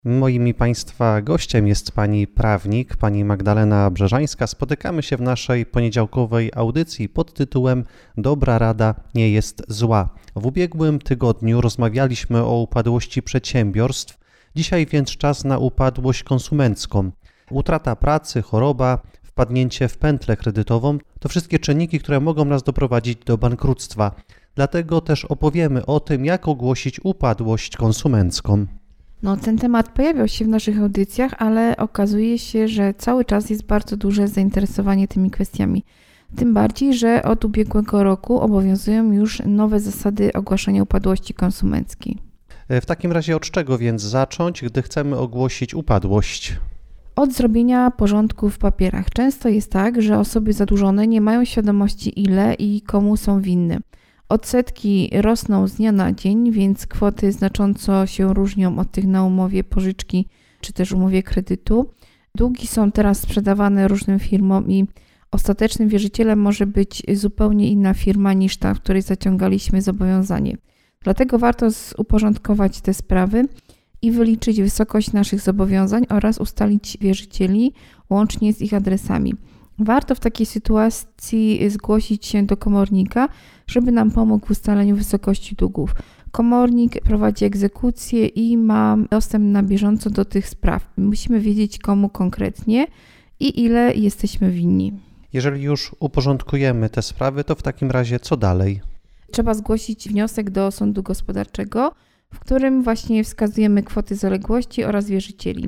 Moim i Państwa gościem jest pani prawnik, pani Magdalena Brzeżańska. Spotykamy się w naszej poniedziałkowej audycji pod tytułem Dobra rada nie jest zła. W ubiegłym tygodniu rozmawialiśmy o upadłości przedsiębiorstw, dzisiaj więc czas na upadłość konsumencką. Utrata pracy, choroba, wpadnięcie w pętlę kredytową to wszystkie czynniki, które mogą nas doprowadzić do bankructwa. Dlatego też opowiemy o tym, jak ogłosić upadłość konsumencką. Ten temat pojawiał się w naszych audycjach, ale okazuje się, że cały czas jest bardzo duże zainteresowanie tymi kwestiami. Tym bardziej, że od ubiegłego roku obowiązują już nowe zasady ogłaszania upadłości konsumenckiej. W takim razie od czego więc zacząć, gdy chcemy ogłosić upadłość? Od zrobienia porządku w papierach. Często jest tak, że osoby zadłużone nie mają świadomości ile i komu są winne. Odsetki rosną z dnia na dzień, więc kwoty znacząco się różnią od tych na umowie pożyczki czy też umowie kredytu. Długi są teraz sprzedawane różnym firmom i ostatecznym wierzycielem może być zupełnie inna firma niż ta, w której zaciągaliśmy zobowiązanie. Dlatego warto uporządkować te sprawy i wyliczyć wysokość naszych zobowiązań oraz ustalić wierzycieli łącznie z ich adresami. Warto w takiej sytuacji zgłosić się do komornika, żeby nam pomógł w ustaleniu wysokości długów. Komornik prowadzi egzekucję i ma dostęp na bieżąco do tych spraw. Musimy wiedzieć, komu konkretnie i ile jesteśmy winni. Jeżeli już uporządkujemy te sprawy, to w takim razie co dalej? Trzeba zgłosić wniosek do sądu gospodarczego, w którym właśnie wskazujemy kwoty zaległości oraz wierzycieli.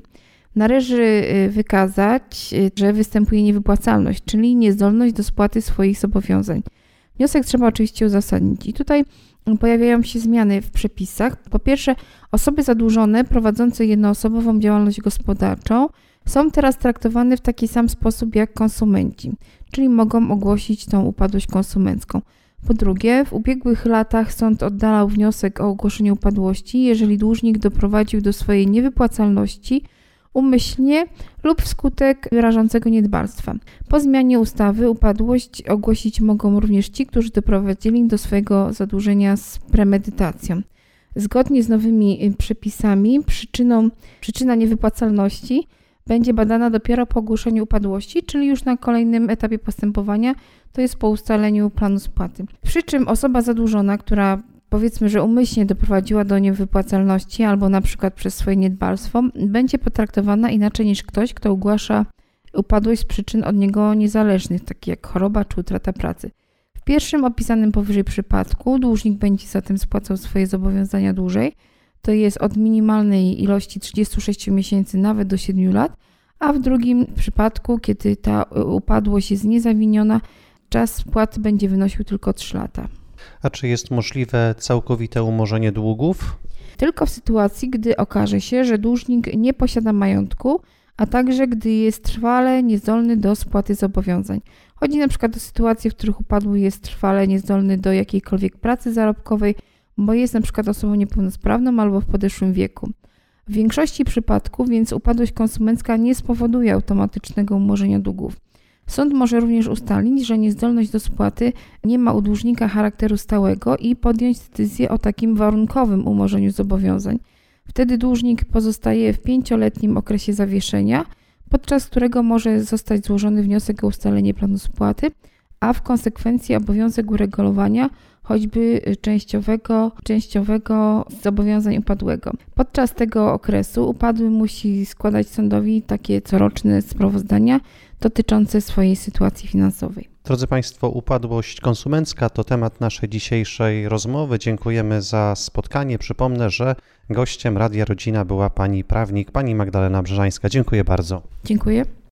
Należy wykazać, że występuje niewypłacalność, czyli niezdolność do spłaty swoich zobowiązań. Wniosek trzeba oczywiście uzasadnić i tutaj pojawiają się zmiany w przepisach. Po pierwsze, osoby zadłużone prowadzące jednoosobową działalność gospodarczą są teraz traktowane w taki sam sposób jak konsumenci, czyli mogą ogłosić tą upadłość konsumencką. Po drugie, w ubiegłych latach sąd oddalał wniosek o ogłoszenie upadłości, jeżeli dłużnik doprowadził do swojej niewypłacalności umyślnie lub wskutek rażącego niedbalstwa. Po zmianie ustawy upadłość ogłosić mogą również ci, którzy doprowadzili do swojego zadłużenia z premedytacją. Zgodnie z nowymi przepisami przyczyna niewypłacalności będzie badana dopiero po ogłoszeniu upadłości, czyli już na kolejnym etapie postępowania, to jest po ustaleniu planu spłaty. Przy czym osoba zadłużona, która powiedzmy, że umyślnie doprowadziła do niewypłacalności albo na przykład przez swoje niedbalstwo, będzie potraktowana inaczej niż ktoś, kto ogłasza upadłość z przyczyn od niego niezależnych, takich jak choroba czy utrata pracy. W pierwszym opisanym powyżej przypadku dłużnik będzie zatem spłacał swoje zobowiązania dłużej, to jest od minimalnej ilości 36 miesięcy nawet do 7 lat, a w drugim przypadku, kiedy ta upadłość jest niezawiniona, czas spłaty będzie wynosił tylko 3 lata. A czy jest możliwe całkowite umorzenie długów? Tylko w sytuacji, gdy okaże się, że dłużnik nie posiada majątku, a także gdy jest trwale niezdolny do spłaty zobowiązań. Chodzi na przykład o sytuacje, w których upadły jest trwale niezdolny do jakiejkolwiek pracy zarobkowej, bo jest na przykład osobą niepełnosprawną albo w podeszłym wieku. W większości przypadków więc upadłość konsumencka nie spowoduje automatycznego umorzenia długów. Sąd może również ustalić, że niezdolność do spłaty nie ma u dłużnika charakteru stałego i podjąć decyzję o takim warunkowym umorzeniu zobowiązań. Wtedy dłużnik pozostaje w 5-letnim okresie zawieszenia, podczas którego może zostać złożony wniosek o ustalenie planu spłaty, a w konsekwencji obowiązek uregulowania choćby częściowego zobowiązań upadłego. Podczas tego okresu upadły musi składać sądowi takie coroczne sprawozdania dotyczące swojej sytuacji finansowej. Drodzy Państwo, upadłość konsumencka to temat naszej dzisiejszej rozmowy. Dziękujemy za spotkanie. Przypomnę, że gościem Radia Rodzina była pani prawnik, pani Magdalena Brzeżańska. Dziękuję bardzo. Dziękuję.